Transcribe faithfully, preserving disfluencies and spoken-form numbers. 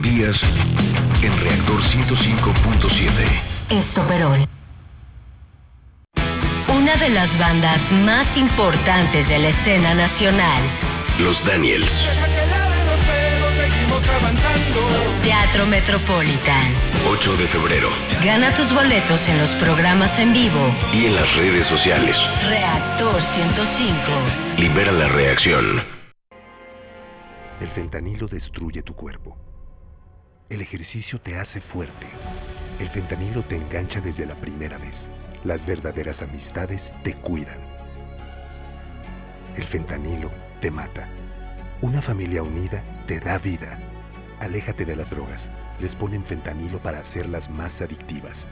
melodías en Reactor ciento cinco punto siete. Estoperol. Una de las bandas más importantes de la escena nacional. Los Daniels. Teatro Metropolitan. ocho de febrero. Gana tus boletos en los programas en vivo y en las redes sociales. Reactor ciento cinco. Libera la reacción. El fentanilo destruye tu cuerpo. El ejercicio te hace fuerte. El fentanilo te engancha desde la primera vez. Las verdaderas amistades te cuidan. El fentanilo te mata. Una familia unida te da vida. Aléjate de las drogas. Les ponen fentanilo para hacerlas más adictivas.